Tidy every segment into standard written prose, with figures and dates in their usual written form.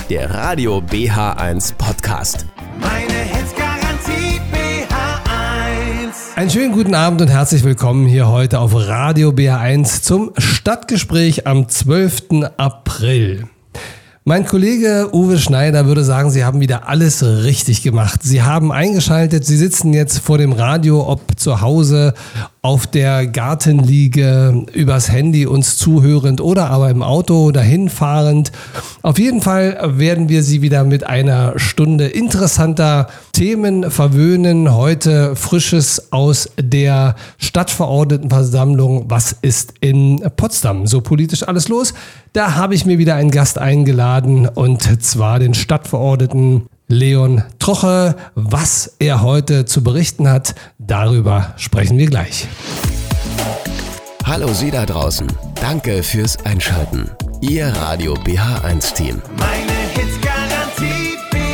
der Radio BH1 Podcast. Meine Hitzgarantie BH1. Einen schönen guten Abend und herzlich willkommen hier heute auf Radio BH1 zum Stadtgespräch am 12. April. Mein Kollege Uwe Schneider würde sagen, Sie haben wieder alles richtig gemacht. Sie haben eingeschaltet, Sie sitzen jetzt vor dem Radio, ob zu Hause, auf der Gartenliege, übers Handy uns zuhörend oder aber im Auto dahin fahrend. Auf jeden Fall werden wir Sie wieder mit einer Stunde interessanter Themen verwöhnen. Heute Frisches aus der Stadtverordnetenversammlung. Was ist in Potsdam? So politisch alles los. Da habe ich mir wieder einen Gast eingeladen und zwar den Stadtverordneten Leon Troche. Was er heute zu berichten hat, darüber sprechen wir gleich. Hallo Sie da draußen. Danke fürs Einschalten. Ihr Radio BH1-Team. Meine Hitzgarantie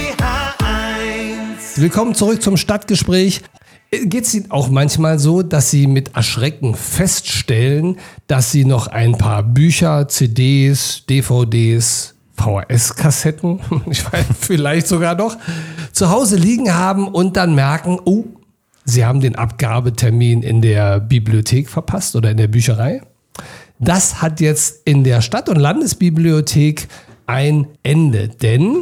BH1. Willkommen zurück zum Stadtgespräch. Geht es Ihnen auch manchmal so, dass Sie mit Erschrecken feststellen, dass Sie noch ein paar Bücher, CDs, DVDs, VHS-Kassetten, ich weiß, vielleicht sogar noch, zu Hause liegen haben und dann merken, oh, Sie haben den Abgabetermin in der Bibliothek verpasst oder in der Bücherei? Das hat jetzt in der Stadt- und Landesbibliothek ein Ende, denn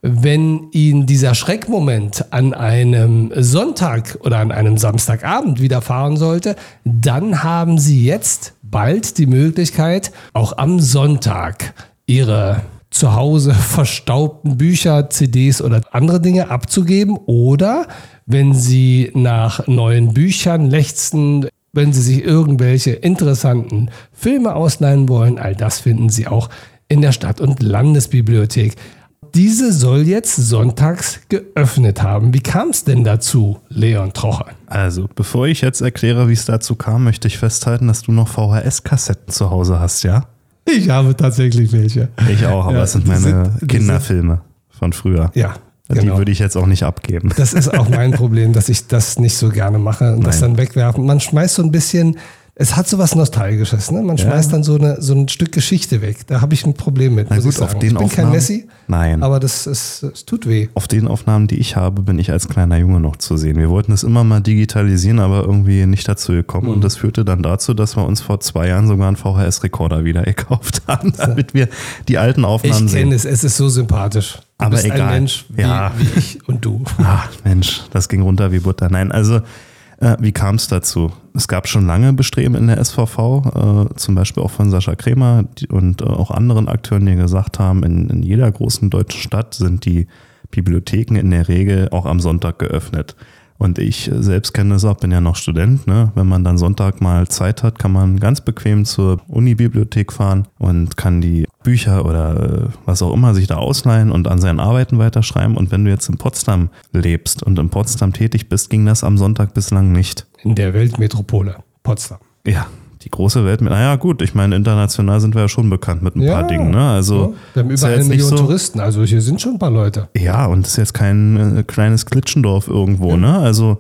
wenn Ihnen dieser Schreckmoment an einem Sonntag oder an einem Samstagabend widerfahren sollte, dann haben Sie jetzt bald die Möglichkeit, auch am Sonntag Ihre zu Hause verstaubten Bücher, CDs oder andere Dinge abzugeben oder wenn Sie nach neuen Büchern lechzen, wenn Sie sich irgendwelche interessanten Filme ausleihen wollen, all das finden Sie auch in der Stadt- und Landesbibliothek. Diese soll jetzt sonntags geöffnet haben. Wie kam es denn dazu, Leon Troche? Also, bevor ich jetzt erkläre, wie es dazu kam, möchte ich festhalten, dass du noch VHS-Kassetten zu Hause hast, ja? Ich habe tatsächlich welche. Ich auch, aber es sind meine Kinderfilme von früher. Ja, Die genau. würde ich jetzt auch nicht abgeben. Das ist auch mein Problem, dass ich das nicht so gerne mache und das dann wegwerfen. Man schmeißt so ein bisschen, es hat so was Nostalgisches, ne? Man schmeißt dann so ein Stück Geschichte weg. Da habe ich ein Problem mit, muss ich sagen. Ich bin kein Messi, nein. Aber es tut weh. Auf den Aufnahmen, die ich habe, bin ich als kleiner Junge noch zu sehen. Wir wollten es immer mal digitalisieren, aber irgendwie nicht dazu gekommen. Und das führte dann dazu, dass wir uns vor 2 Jahren sogar einen VHS-Rekorder wieder gekauft haben, damit wir die alten Aufnahmen sehen. Ich kenne es ist so sympathisch. Du aber bist egal. Ein Mensch wie ich und du. Ach Mensch, das ging runter wie Butter. Nein, also wie kam es dazu? Es gab schon lange Bestreben in der SVV, zum Beispiel auch von Sascha Krämer und auch anderen Akteuren, die gesagt haben, in jeder großen deutschen Stadt sind die Bibliotheken in der Regel auch am Sonntag geöffnet. Und ich selbst kenne das auch, bin ja noch Student, ne? Wenn man dann Sonntag mal Zeit hat, kann man ganz bequem zur Unibibliothek fahren und kann die Bücher oder was auch immer sich da ausleihen und an seinen Arbeiten weiterschreiben. Und wenn du jetzt in Potsdam lebst und in Potsdam tätig bist, ging das am Sonntag bislang nicht. In der Weltmetropole Potsdam. Ja, die große Welt mit, naja gut, ich meine, international sind wir ja schon bekannt mit ein paar Dingen. Ne? Also, wir haben über 1 Million Touristen, also hier sind schon ein paar Leute. Ja, und es ist jetzt kein kleines Klitschendorf irgendwo. Ja. Ne? Also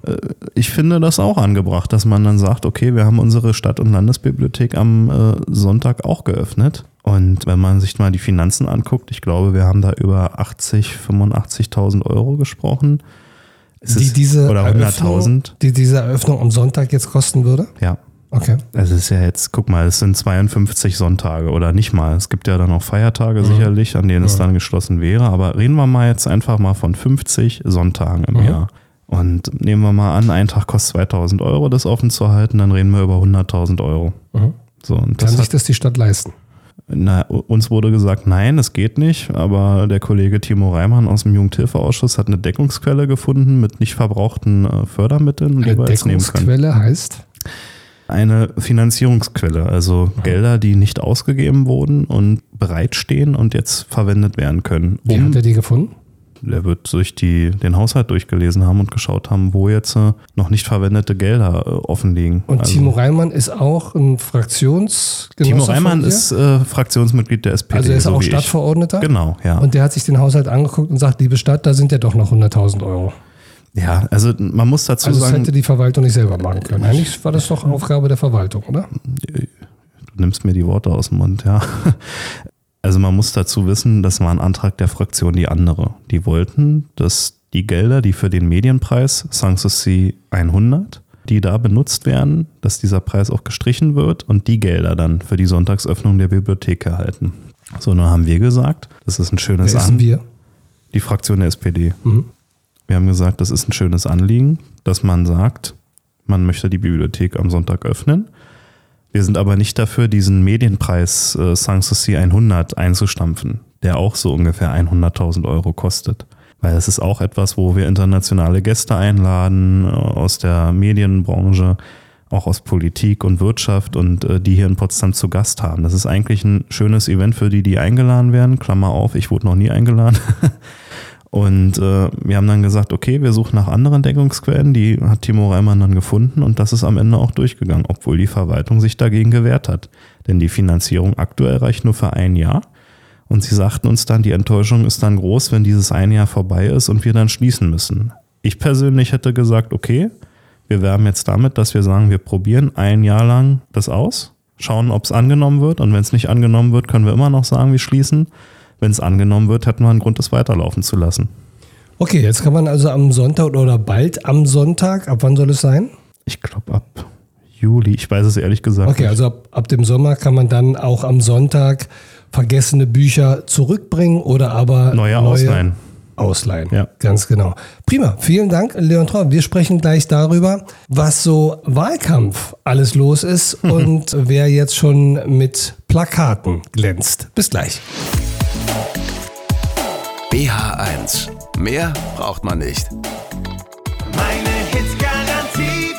ich finde das auch angebracht, dass man dann sagt, okay, wir haben unsere Stadt- und Landesbibliothek am Sonntag auch geöffnet. Und wenn man sich mal die Finanzen anguckt, ich glaube, wir haben da über 85.000 Euro gesprochen. Diese oder 100.000. Die diese Eröffnung am Sonntag jetzt kosten würde? Ja. Okay. Es ist ja jetzt, guck mal, es sind 52 Sonntage oder nicht mal. Es gibt ja dann auch Feiertage sicherlich, an denen es dann geschlossen wäre. Aber reden wir mal jetzt einfach mal von 50 Sonntagen im Jahr. Und nehmen wir mal an, ein Tag kostet 2.000 Euro, das offen zu halten, dann reden wir über 100.000 Euro. So, und kann sich das die Stadt leisten? Na, uns wurde gesagt, nein, das geht nicht, aber der Kollege Timo Reimann aus dem Jugendhilfeausschuss hat eine Deckungsquelle gefunden mit nicht verbrauchten Fördermitteln. Eine Deckungsquelle heißt? Eine Finanzierungsquelle, also Gelder, die nicht ausgegeben wurden und bereitstehen und jetzt verwendet werden können. Wie hat er die gefunden? Der wird durch den Haushalt durchgelesen haben und geschaut haben, wo jetzt noch nicht verwendete Gelder offen liegen. Und Timo Reimann ist auch ein Fraktionsgenosse? Timo Reimann ist Fraktionsmitglied der SPD. Also er ist auch Stadtverordneter? Genau, ja. Und der hat sich den Haushalt angeguckt und sagt, liebe Stadt, da sind ja doch noch 100.000 Euro. Ja, also man muss dazu sagen... Also das hätte die Verwaltung nicht selber machen können. Eigentlich war das doch Aufgabe der Verwaltung, oder? Du nimmst mir die Worte aus dem Mund, ja. Also man muss dazu wissen, das war ein Antrag der Fraktion Die Andere. Die wollten, dass die Gelder, die für den Medienpreis Sanssouci 100, die da benutzt werden, dass dieser Preis auch gestrichen wird und die Gelder dann für die Sonntagsöffnung der Bibliothek erhalten. So, nun haben wir gesagt, das ist ein schönes wir? Die Fraktion der SPD. Wir haben gesagt, das ist ein schönes Anliegen, dass man sagt, man möchte die Bibliothek am Sonntag öffnen. Wir sind aber nicht dafür, diesen Medienpreis Sanssouci 100 einzustampfen, der auch so ungefähr 100.000 Euro kostet. Weil es ist auch etwas, wo wir internationale Gäste einladen aus der Medienbranche, auch aus Politik und Wirtschaft und die hier in Potsdam zu Gast haben. Das ist eigentlich ein schönes Event für die eingeladen werden. Klammer auf, ich wurde noch nie eingeladen. Und wir haben dann gesagt, okay, wir suchen nach anderen Deckungsquellen. Die hat Timo Reimann dann gefunden und das ist am Ende auch durchgegangen, obwohl die Verwaltung sich dagegen gewehrt hat. Denn die Finanzierung aktuell reicht nur für ein Jahr. Und sie sagten uns dann, die Enttäuschung ist dann groß, wenn dieses eine Jahr vorbei ist und wir dann schließen müssen. Ich persönlich hätte gesagt, okay, wir werben jetzt damit, dass wir sagen, wir probieren ein Jahr lang das aus, schauen, ob es angenommen wird. Und wenn es nicht angenommen wird, können wir immer noch sagen, wir schließen. Wenn es angenommen wird, hätten wir einen Grund, das weiterlaufen zu lassen. Okay, jetzt kann man also am Sonntag oder bald am Sonntag, ab wann soll es sein? Ich glaube ab Juli, ich weiß es ehrlich gesagt Okay, nicht. also ab dem Sommer kann man dann auch am Sonntag vergessene Bücher zurückbringen oder aber Neue ausleihen. Ausleihen, Ja. Ganz genau. Prima, vielen Dank, Leon Traub. Wir sprechen gleich darüber, was so Wahlkampf alles los ist und wer jetzt schon mit Plakaten glänzt. Bis gleich. BH1. Mehr braucht man nicht. Meine Hitsgarantie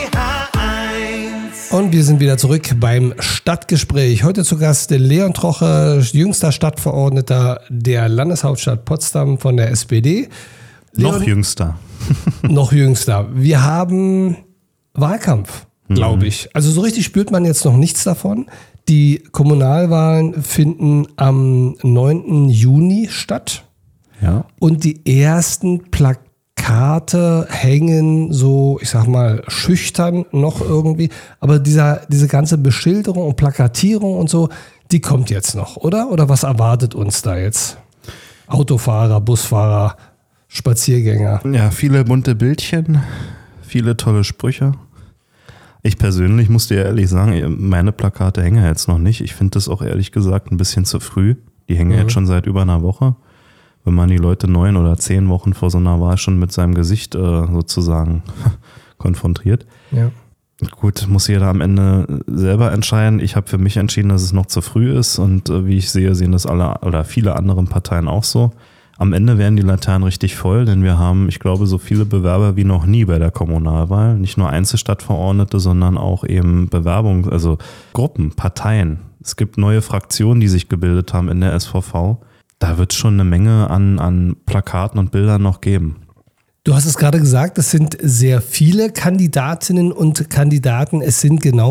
BH1. Und wir sind wieder zurück beim Stadtgespräch. Heute zu Gast Leon Troche, jüngster Stadtverordneter der Landeshauptstadt Potsdam von der SPD. Noch jüngster. Noch jüngster. Wir haben Wahlkampf, glaube ich. Also so richtig spürt man jetzt noch nichts davon. Die Kommunalwahlen finden am 9. Juni statt. Ja. Und die ersten Plakate hängen so, ich sag mal, schüchtern noch irgendwie. Aber diese ganze Beschilderung und Plakatierung und so, die kommt jetzt noch, oder? Oder was erwartet uns da jetzt? Autofahrer, Busfahrer, Spaziergänger. Ja, viele bunte Bildchen, viele tolle Sprüche. Ich persönlich muss dir ehrlich sagen, meine Plakate hängen jetzt noch nicht. Ich finde das auch ehrlich gesagt ein bisschen zu früh. Die hängen jetzt schon seit über einer Woche. Wenn man die Leute 9 oder 10 Wochen vor so einer Wahl schon mit seinem Gesicht sozusagen konfrontiert. Ja. Gut, muss jeder am Ende selber entscheiden. Ich habe für mich entschieden, dass es noch zu früh ist und wie ich sehe, sehen das alle oder viele andere Parteien auch so. Am Ende werden die Laternen richtig voll, denn wir haben, ich glaube, so viele Bewerber wie noch nie bei der Kommunalwahl. Nicht nur Einzelstadtverordnete, sondern auch eben Bewerbungen, also Gruppen, Parteien. Es gibt neue Fraktionen, die sich gebildet haben in der SVV. Da wird es schon eine Menge an Plakaten und Bildern noch geben. Du hast es gerade gesagt, es sind sehr viele Kandidatinnen und Kandidaten. Es sind genau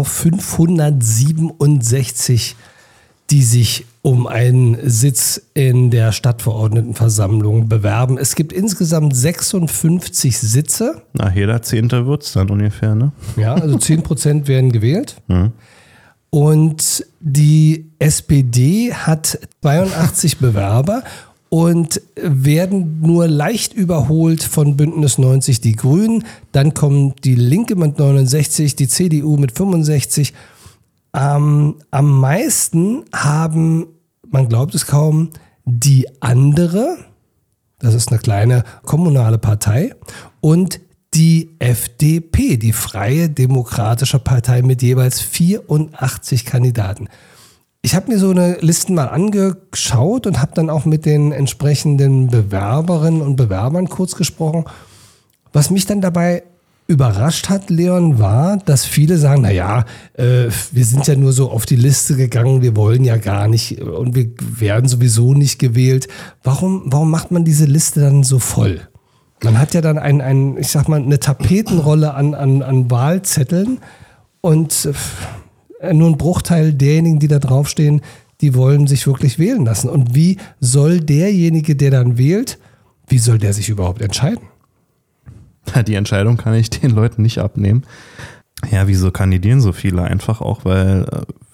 567, die sich um einen Sitz in der Stadtverordnetenversammlung bewerben. Es gibt insgesamt 56 Sitze. Na, jeder 10. wird es dann ungefähr, ne? Ja, also 10% werden gewählt. Und die SPD hat 82 Bewerber und werden nur leicht überholt von Bündnis 90 Die Grünen. Dann kommt die Linke mit 69, die CDU mit 65. Am meisten haben, man glaubt es kaum, die Andere, das ist eine kleine kommunale Partei, und die FDP, die Freie Demokratische Partei mit jeweils 84 Kandidaten. Ich habe mir so eine Listen mal angeschaut und habe dann auch mit den entsprechenden Bewerberinnen und Bewerbern kurz gesprochen. Was mich dann dabei überrascht hat, Leon, war, dass viele sagen, naja, wir sind ja nur so auf die Liste gegangen, wir wollen ja gar nicht und wir werden sowieso nicht gewählt. Warum macht man diese Liste dann so voll? Man hat ja dann ich sag mal, eine Tapetenrolle an Wahlzetteln und nur ein Bruchteil derjenigen, die da draufstehen, die wollen sich wirklich wählen lassen. Und wie soll derjenige, der dann wählt, wie soll der sich überhaupt entscheiden? Die Entscheidung kann ich den Leuten nicht abnehmen. Ja, wieso kandidieren so viele? Einfach auch, weil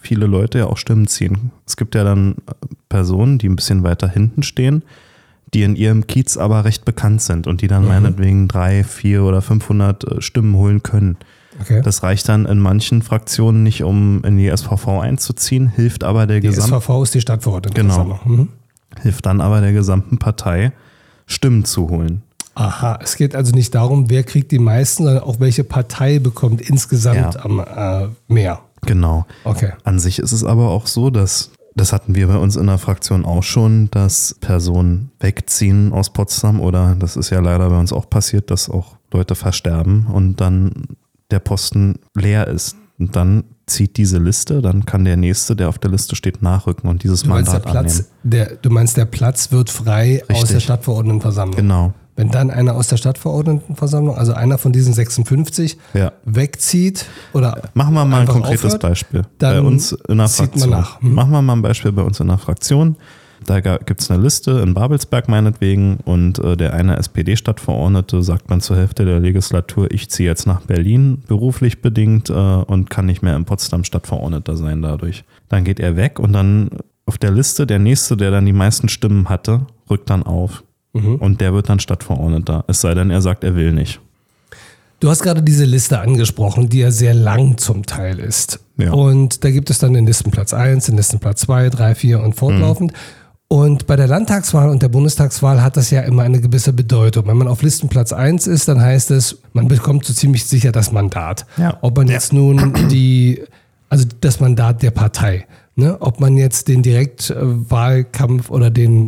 viele Leute ja auch Stimmen ziehen. Es gibt ja dann Personen, die ein bisschen weiter hinten stehen, die in ihrem Kiez aber recht bekannt sind und die dann meinetwegen 300, 400 oder 500 Stimmen holen können. Okay. Das reicht dann in manchen Fraktionen nicht, um in die SVV einzuziehen, hilft aber der Die SVV ist die Stadtverordnetenversammlung. Genau. Hilft dann aber der gesamten Partei, Stimmen zu holen. Aha, es geht also nicht darum, wer kriegt die meisten, sondern auch welche Partei bekommt insgesamt mehr. Genau. Okay. An sich ist es aber auch so, dass, das hatten wir bei uns in der Fraktion auch schon, dass Personen wegziehen aus Potsdam oder das ist ja leider bei uns auch passiert, dass auch Leute versterben und dann der Posten leer ist. Und dann zieht diese Liste, dann kann der Nächste, der auf der Liste steht, nachrücken und dieses Mandat annehmen. Du meinst, der Platz wird frei aus der Stadtverordnetenversammlung? Genau. Wenn dann einer aus der Stadtverordnetenversammlung, also einer von diesen 56, wegzieht oder machen wir mal ein konkretes aufhört, Beispiel. Dann bei uns in der Fraktion. Machen wir mal ein Beispiel bei uns in der Fraktion. Da gibt es eine Liste in Babelsberg meinetwegen und der eine SPD-Stadtverordnete sagt dann zur Hälfte der Legislatur, ich ziehe jetzt nach Berlin beruflich bedingt und kann nicht mehr in Potsdam Stadtverordneter sein dadurch. Dann geht er weg und dann auf der Liste der Nächste, der dann die meisten Stimmen hatte, rückt dann auf. Und der wird dann Stadtverordneter. Es sei denn, er sagt, er will nicht. Du hast gerade diese Liste angesprochen, die ja sehr lang zum Teil ist. Ja. Und da gibt es dann den Listenplatz 1, den Listenplatz 2, 3, 4 und fortlaufend. Und bei der Landtagswahl und der Bundestagswahl hat das ja immer eine gewisse Bedeutung. Wenn man auf Listenplatz 1 ist, dann heißt es, man bekommt so ziemlich sicher das Mandat. Ja. Ob man jetzt nun also das Mandat der Partei, ne? Ob man jetzt den Direktwahlkampf oder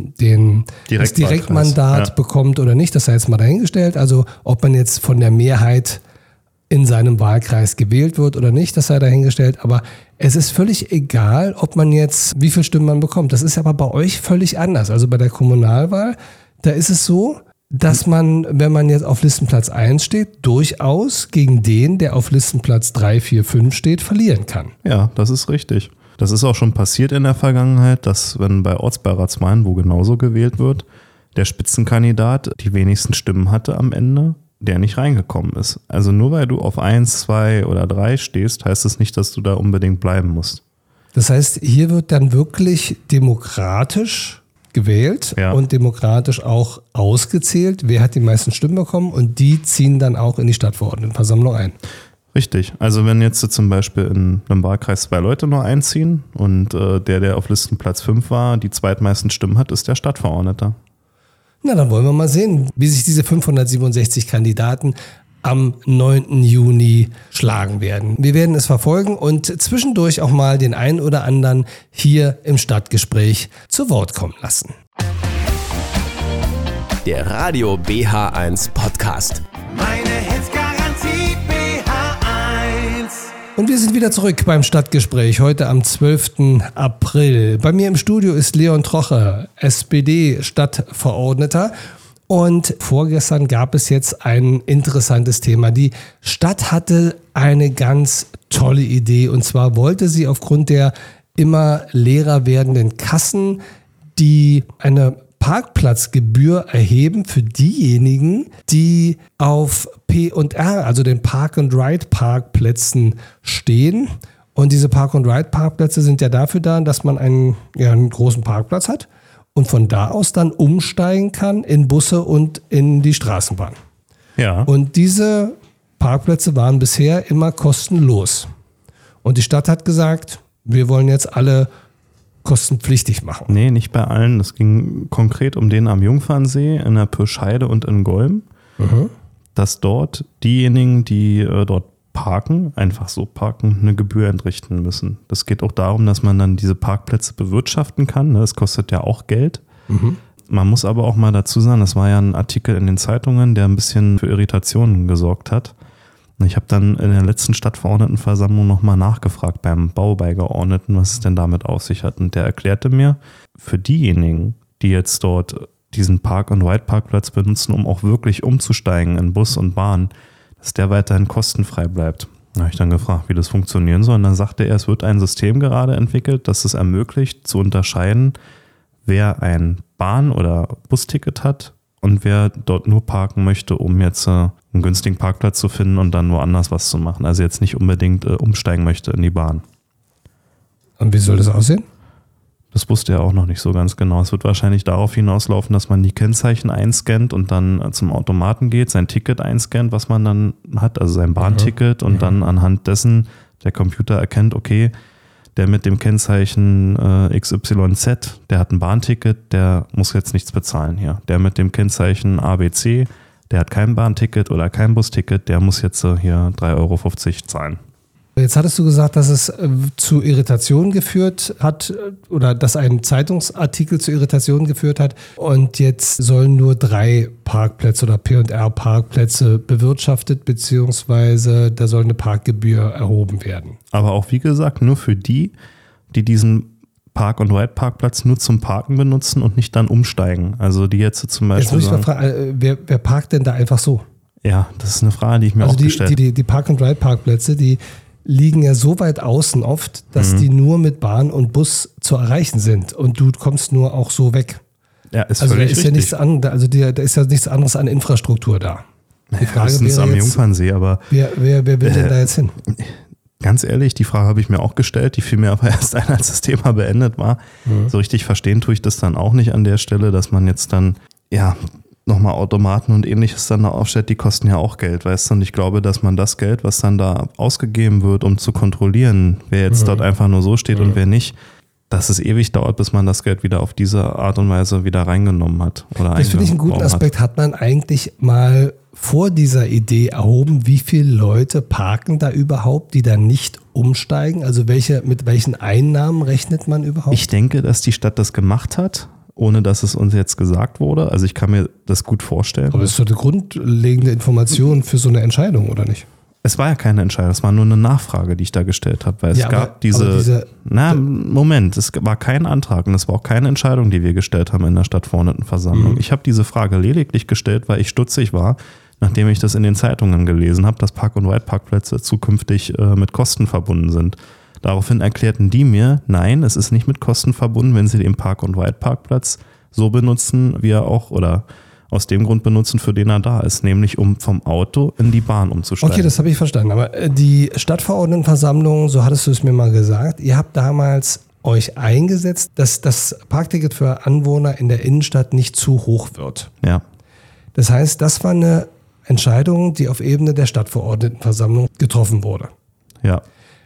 das Direktmandat bekommt oder nicht, das sei jetzt mal dahingestellt. Also ob man jetzt von der Mehrheit in seinem Wahlkreis gewählt wird oder nicht, das sei dahingestellt. Aber es ist völlig egal, ob man jetzt, wie viele Stimmen man bekommt. Das ist aber bei euch völlig anders. Also bei der Kommunalwahl, da ist es so, dass man, wenn man jetzt auf Listenplatz 1 steht, durchaus gegen den, der auf Listenplatz 3, 4, 5 steht, verlieren kann. Ja, das ist richtig. Das ist auch schon passiert in der Vergangenheit, dass wenn bei Ortsbeiratswahlen, wo genauso gewählt wird, der Spitzenkandidat die wenigsten Stimmen hatte am Ende, der nicht reingekommen ist. Also nur weil du auf 1, 2 oder 3 stehst, heißt es nicht, dass du da unbedingt bleiben musst. Das heißt, hier wird dann wirklich demokratisch gewählt und demokratisch auch ausgezählt, wer hat die meisten Stimmen bekommen und die ziehen dann auch in die Stadtverordnetenversammlung ein. Richtig. Also wenn jetzt zum Beispiel in einem Wahlkreis 2 Leute nur einziehen und der auf Listenplatz 5 war, die zweitmeisten Stimmen hat, ist der Stadtverordneter. Na, dann wollen wir mal sehen, wie sich diese 567 Kandidaten am 9. Juni schlagen werden. Wir werden es verfolgen und zwischendurch auch mal den einen oder anderen hier im Stadtgespräch zu Wort kommen lassen. Der Radio BH1 Podcast. Meine Hitzgarantie BH1. Und wir sind wieder zurück beim Stadtgespräch, heute am 12. April. Bei mir im Studio ist Leon Troche, SPD-Stadtverordneter. Und vorgestern gab es jetzt ein interessantes Thema. Die Stadt hatte eine ganz tolle Idee. Und zwar wollte sie aufgrund der immer leerer werdenden Kassen eine Parkplatzgebühr erheben für diejenigen, die auf P&R, also den Park-and-Ride-Parkplätzen stehen. Und diese Park-and-Ride-Parkplätze sind ja dafür da, dass man einen großen Parkplatz hat und von da aus dann umsteigen kann in Busse und in die Straßenbahn. Ja. Und diese Parkplätze waren bisher immer kostenlos. Und die Stadt hat gesagt, wir wollen jetzt alle kostenpflichtig machen. Nee, nicht bei allen. Das ging konkret um den am Jungfernsee, in der Pirscheide und in Golm, dass dort diejenigen, die dort parken, einfach so parken, eine Gebühr entrichten müssen. Das geht auch darum, dass man dann diese Parkplätze bewirtschaften kann. Das kostet ja auch Geld. Man muss aber auch mal dazu sagen, das war ja ein Artikel in den Zeitungen, der ein bisschen für Irritationen gesorgt hat. Ich habe dann in der letzten Stadtverordnetenversammlung nochmal nachgefragt beim Baubeigeordneten, was es denn damit auf sich hat. Und der erklärte mir, für diejenigen, die jetzt dort diesen Park-and-Ride-Parkplatz benutzen, um auch wirklich umzusteigen in Bus und Bahn, dass der weiterhin kostenfrei bleibt. Da habe ich dann gefragt, wie das funktionieren soll. Und dann sagte er, es wird ein System gerade entwickelt, das es ermöglicht, zu unterscheiden, wer ein Bahn- oder Busticket hat und wer dort nur parken möchte, um jetzt einen günstigen Parkplatz zu finden und dann woanders was zu machen. Also jetzt nicht unbedingt umsteigen möchte in die Bahn. Und wie soll das aussehen? Das wusste er auch noch nicht so ganz genau. Es wird wahrscheinlich darauf hinauslaufen, dass man die Kennzeichen einscannt und dann zum Automaten geht, sein Ticket einscannt, was man dann hat, also sein Bahnticket und dann anhand dessen der Computer erkennt, okay, der mit dem Kennzeichen XYZ, der hat ein Bahnticket, der muss jetzt nichts bezahlen hier. Der mit dem Kennzeichen ABC, der hat kein Bahnticket oder kein Busticket, der muss jetzt hier 3,50 Euro zahlen. Jetzt hattest du gesagt, dass es zu Irritationen geführt hat oder dass ein Zeitungsartikel zu Irritationen geführt hat und jetzt sollen nur 3 Parkplätze oder P&R-Parkplätze bewirtschaftet beziehungsweise da soll eine Parkgebühr erhoben werden. Aber auch wie gesagt, nur für die diesen Park-and-Ride-Parkplatz nur zum Parken benutzen und nicht dann umsteigen. Also die jetzt zum Beispiel. Jetzt muss ich mal fragen, wer parkt denn da einfach so? Ja, das ist eine Frage, die ich mir auch gestellt habe. Die Park-and-Ride-Parkplätze, die liegen ja so weit außen oft, dass die nur mit Bahn und Bus zu erreichen sind und du kommst nur auch so weg. Ja, ist also völlig da ist richtig. ja nichts anderes, da ist ja nichts anderes an Infrastruktur da. Die Frage Höchstens am Jungfernsee, aber wer will denn da jetzt hin? ganz ehrlich, die Frage habe ich mir auch gestellt, die fiel mir aber erst ein, als das Thema beendet war. So richtig verstehen tue ich das dann auch nicht an der Stelle, dass man jetzt dann, ja, nochmal Automaten und ähnliches dann da aufstellt, die kosten ja auch Geld, weißt du? Und ich glaube, dass man das Geld, was dann da ausgegeben wird, um zu kontrollieren, wer jetzt dort einfach nur so steht und wer nicht, dass es ewig dauert, bis man das Geld wieder auf diese Art und Weise wieder reingenommen hat. Oder das finde ich einen guten Aspekt. Hat man eigentlich mal vor dieser Idee erhoben, wie viele Leute parken da überhaupt, die da nicht umsteigen? Also mit welchen Einnahmen rechnet man überhaupt? Ich denke, dass die Stadt das gemacht hat, ohne dass es uns jetzt gesagt wurde. Also ich kann mir das gut vorstellen. Aber das ist doch eine grundlegende Information für so eine Entscheidung, oder nicht? Es war ja keine Entscheidung, es war nur eine Nachfrage, die ich da gestellt habe, weil es gab es war kein Antrag und es war auch keine Entscheidung, die wir gestellt haben in der Stadtverordnetenversammlung. Ich habe diese Frage lediglich gestellt, weil ich stutzig war, nachdem ich das in den Zeitungen gelesen habe, dass Park-and-Ride-Parkplätze zukünftig mit Kosten verbunden sind. Daraufhin erklärten die mir, nein, es ist nicht mit Kosten verbunden, wenn sie den Park-and-Ride-Parkplatz so benutzen, wie er auch oder aus dem Grund benutzen, für den er da ist, nämlich um vom Auto in die Bahn umzusteigen. Okay, das habe ich verstanden. Aber die Stadtverordnetenversammlung, so hattest du es mir mal gesagt, ihr habt damals euch eingesetzt, dass das Parkticket für Anwohner in der Innenstadt nicht zu hoch wird. Ja. Das heißt, das war eine Entscheidung, die auf Ebene der Stadtverordnetenversammlung getroffen wurde. Ja.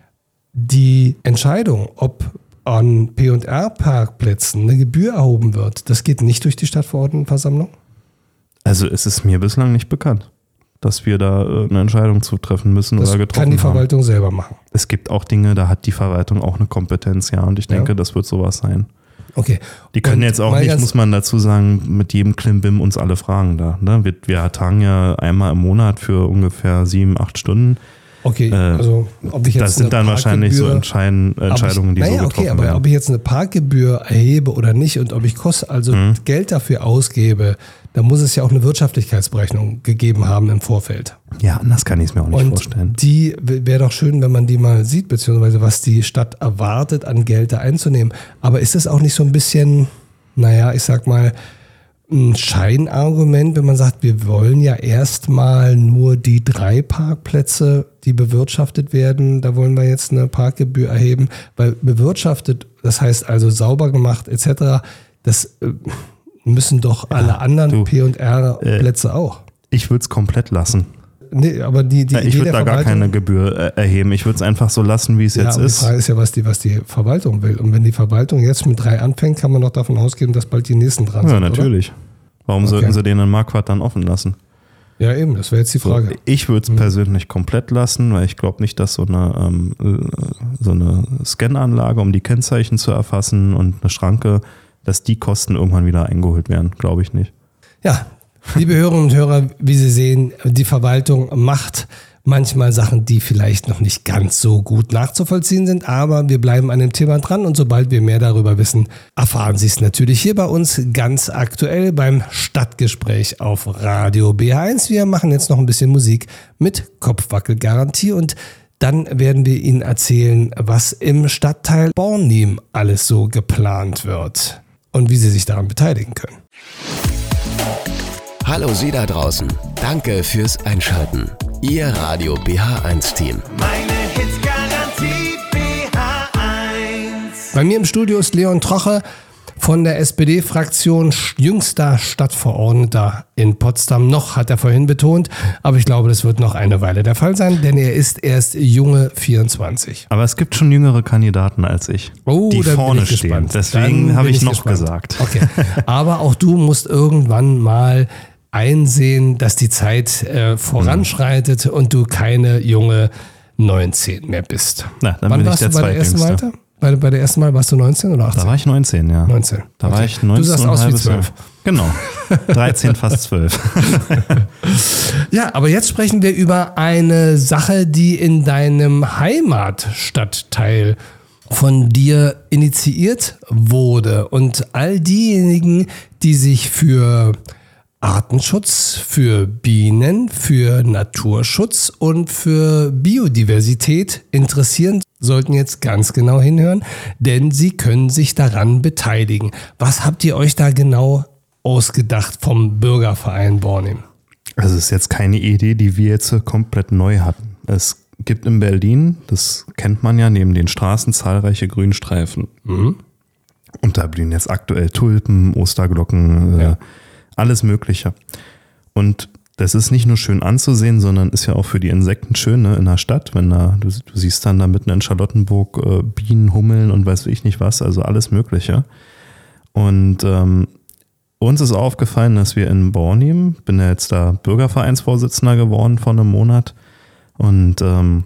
Die Entscheidung, ob an P&R-Parkplätzen eine Gebühr erhoben wird, das geht nicht durch die Stadtverordnetenversammlung? Also es ist mir bislang nicht bekannt, dass wir da eine Entscheidung zu treffen müssen oder getroffen haben. Das kann die Verwaltung selber machen. Es gibt auch Dinge, da hat die Verwaltung auch eine Kompetenz, ja, und ich denke, das wird sowas sein. Okay. Die können jetzt auch nicht, muss man dazu sagen, mit jedem Klimbim uns alle fragen da. Ne? Wir tagen ja einmal im Monat für ungefähr 7-8 Stunden. Okay, also ob ich jetzt das sind dann wahrscheinlich so Entscheidungen, die so getroffen werden. Aber ob ich jetzt eine Parkgebühr erhebe oder nicht und ob ich Geld dafür ausgebe, da muss es ja auch eine Wirtschaftlichkeitsberechnung gegeben haben im Vorfeld. Ja, anders kann ich es mir auch nicht vorstellen. Die wäre doch schön, wenn man die mal sieht, beziehungsweise was die Stadt erwartet, an Geld da einzunehmen. Aber ist das auch nicht so ein bisschen, ich sag mal, ein Scheinargument, wenn man sagt, wir wollen ja erstmal nur die 3 Parkplätze, die bewirtschaftet werden, da wollen wir jetzt eine Parkgebühr erheben, weil bewirtschaftet, das heißt also sauber gemacht etc., das müssen doch alle anderen P&R-Plätze auch. Ich würde es komplett lassen. Nee, aber ich würde da gar keine Gebühr erheben. Ich würde es einfach so lassen, wie es jetzt ist. Die Frage ist ja, was die Verwaltung will. Und wenn die Verwaltung jetzt mit 3 anfängt, kann man doch davon ausgehen, dass bald die nächsten dran sind. Ja, natürlich. Oder? Warum sollten sie den in Marquardt dann offen lassen? Ja, eben, das wäre jetzt die Frage. Ich würde es persönlich komplett lassen, weil ich glaube nicht, dass so eine Scananlage, um die Kennzeichen zu erfassen und eine Schranke, dass die Kosten irgendwann wieder eingeholt werden. Glaube ich nicht. Ja, liebe Hörerinnen und Hörer, wie Sie sehen, die Verwaltung macht manchmal Sachen, die vielleicht noch nicht ganz so gut nachzuvollziehen sind, aber wir bleiben an dem Thema dran und sobald wir mehr darüber wissen, erfahren Sie es natürlich hier bei uns ganz aktuell beim Stadtgespräch auf Radio BH1. Wir machen jetzt noch ein bisschen Musik mit Kopfwackelgarantie und dann werden wir Ihnen erzählen, was im Stadtteil Bornim alles so geplant wird und wie Sie sich daran beteiligen können. Hallo Sie da draußen. Danke fürs Einschalten. Ihr Radio BH1-Team. Meine Hits Garantie BH1. Bei mir im Studio ist Leon Troche von der SPD-Fraktion, jüngster Stadtverordneter in Potsdam. Noch, hat er vorhin betont, aber ich glaube, das wird noch eine Weile der Fall sein, denn er ist erst junge 24. Aber es gibt schon jüngere Kandidaten als ich, die vorne stehen. Deswegen habe ich noch gesagt. Okay, aber auch du musst irgendwann mal einsehen, dass die Zeit voranschreitet und du keine junge 19 mehr bist. Na, dann Wann bin ich warst der du bei der ersten Zweitjüngste. Mal? Bei der ersten Mal warst du 19 oder 18? Da war ich 19, ja. 19. Da war Okay. ich 19. Du sahst aus wie 12. Genau. 13, fast 12. Ja, aber jetzt sprechen wir über eine Sache, die in deinem Heimatstadtteil von dir initiiert wurde. Und all diejenigen, die sich für Artenschutz, für Bienen, für Naturschutz und für Biodiversität interessieren, sollten jetzt ganz genau hinhören, denn sie können sich daran beteiligen. Was habt ihr euch da genau ausgedacht vom Bürgerverein Bornim? Also es ist jetzt keine Idee, die wir jetzt komplett neu hatten. Es gibt in Berlin, das kennt man ja, neben den Straßen zahlreiche Grünstreifen. Und da blühen jetzt aktuell Tulpen, Osterglocken, alles Mögliche. Und das ist nicht nur schön anzusehen, sondern ist ja auch für die Insekten schön, ne, in der Stadt. Wenn du siehst dann da mitten in Charlottenburg Bienen, Hummeln und weiß ich nicht was, also alles Mögliche. Und uns ist aufgefallen, dass wir in Bornim, bin ja jetzt da Bürgervereinsvorsitzender geworden vor einem Monat, und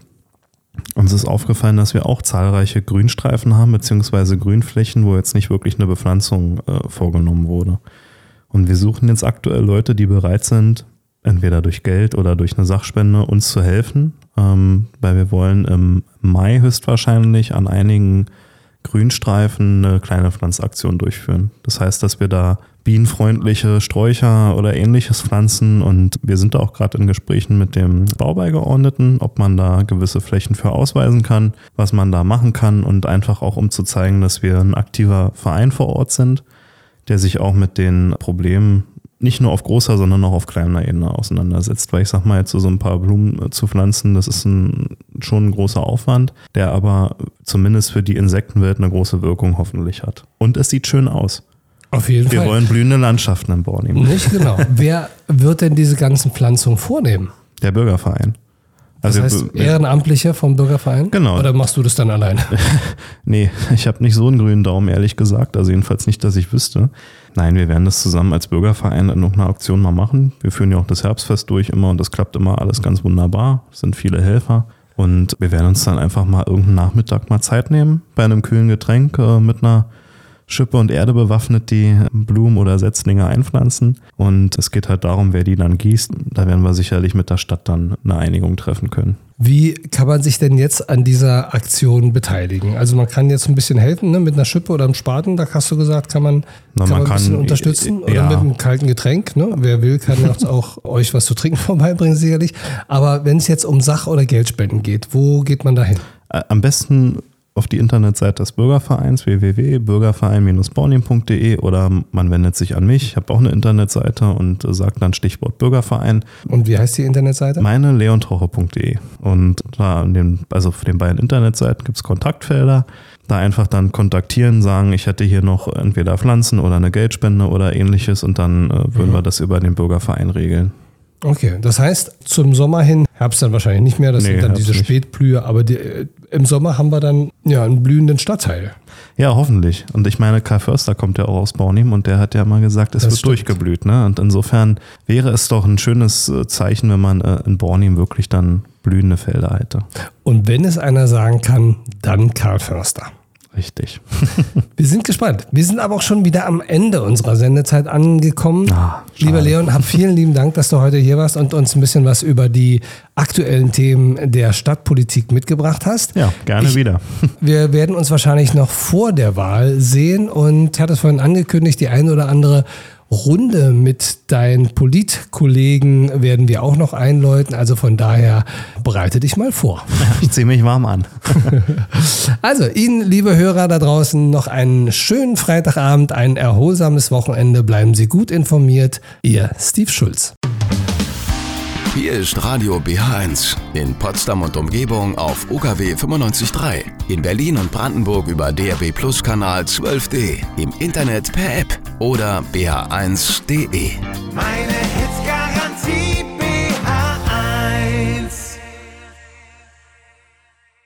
uns ist aufgefallen, dass wir auch zahlreiche Grünstreifen haben, beziehungsweise Grünflächen, wo jetzt nicht wirklich eine Bepflanzung vorgenommen wurde. Und wir suchen jetzt aktuell Leute, die bereit sind, entweder durch Geld oder durch eine Sachspende uns zu helfen, weil wir wollen im Mai höchstwahrscheinlich an einigen Grünstreifen eine kleine Pflanzaktion durchführen. Das heißt, dass wir da bienenfreundliche Sträucher oder ähnliches pflanzen, und wir sind da auch gerade in Gesprächen mit dem Baubeigeordneten, ob man da gewisse Flächen für ausweisen kann, was man da machen kann, und einfach auch um zu zeigen, dass wir ein aktiver Verein vor Ort sind, der sich auch mit den Problemen nicht nur auf großer, sondern auch auf kleiner Ebene auseinandersetzt. Weil ich sag mal, jetzt so ein paar Blumen zu pflanzen, das ist schon ein großer Aufwand, der aber zumindest für die Insektenwelt eine große Wirkung hoffentlich hat. Und es sieht schön aus. Auf jeden Fall. Wir wollen blühende Landschaften in Bornim. Nicht genau. Wer wird denn diese ganzen Pflanzungen vornehmen? Der Bürgerverein. Das heißt, Ehrenamtliche vom Bürgerverein? Genau. Oder machst du das dann alleine? Nee, ich habe nicht so einen grünen Daumen, ehrlich gesagt. Also jedenfalls nicht, dass ich wüsste. Nein, wir werden das zusammen als Bürgerverein in irgendeiner Aktion mal machen. Wir führen ja auch das Herbstfest durch immer, und das klappt immer alles ganz wunderbar. Es sind viele Helfer. Und wir werden uns dann einfach mal irgendeinen Nachmittag mal Zeit nehmen, bei einem kühlen Getränk mit einer Schippe und Erde bewaffnet, die Blumen oder Setzlinge einpflanzen. Und es geht halt darum, wer die dann gießt. Da werden wir sicherlich mit der Stadt dann eine Einigung treffen können. Wie kann man sich denn jetzt an dieser Aktion beteiligen? Also man kann jetzt ein bisschen helfen, ne? Mit einer Schippe oder einem Spaten, da hast du gesagt, kann man ein bisschen unterstützen. Oder mit einem kalten Getränk. Ne? Wer will, kann auch euch was zu trinken vorbeibringen, sicherlich. Aber wenn es jetzt um Sach- oder Geldspenden geht, wo geht man da hin? Am besten auf die Internetseite des Bürgervereins www.bürgerverein-bornim.de, oder man wendet sich an mich. Ich habe auch eine Internetseite und sagt dann Stichwort Bürgerverein. Und wie heißt die Internetseite? Meine leontroche.de. Und da auf den beiden Internetseiten gibt es Kontaktfelder. Da einfach dann kontaktieren, sagen, ich hätte hier noch entweder Pflanzen oder eine Geldspende oder ähnliches, und dann würden wir das über den Bürgerverein regeln. Okay, das heißt, zum Sommer hin, Herbst dann wahrscheinlich nicht mehr, das sind dann diese Spätblühe, aber im Sommer haben wir dann einen blühenden Stadtteil. Ja, hoffentlich. Und ich meine, Karl Förster kommt ja auch aus Bornim, und der hat ja mal gesagt, es wird durchgeblüht. Ne? Und insofern wäre es doch ein schönes Zeichen, wenn man in Bornim wirklich dann blühende Felder hätte. Und wenn es einer sagen kann, dann Karl Förster. Richtig. Wir sind gespannt. Wir sind aber auch schon wieder am Ende unserer Sendezeit angekommen. Lieber Leon, vielen lieben Dank, dass du heute hier warst und uns ein bisschen was über die aktuellen Themen der Stadtpolitik mitgebracht hast. Ja, gerne wieder. Wir werden uns wahrscheinlich noch vor der Wahl sehen, und ich hatte es vorhin angekündigt, die eine oder andere Runde mit deinen Politkollegen werden wir auch noch einläuten. Also von daher bereite dich mal vor. Ich ziehe mich warm an. Also Ihnen, liebe Hörer da draußen, noch einen schönen Freitagabend, ein erholsames Wochenende. Bleiben Sie gut informiert. Ihr Steve Schulz. Hier ist Radio BH1. In Potsdam und Umgebung auf UKW 95.3. In Berlin und Brandenburg über DRB Plus Kanal 12D. Im Internet per App oder bh1.de. Meine Hits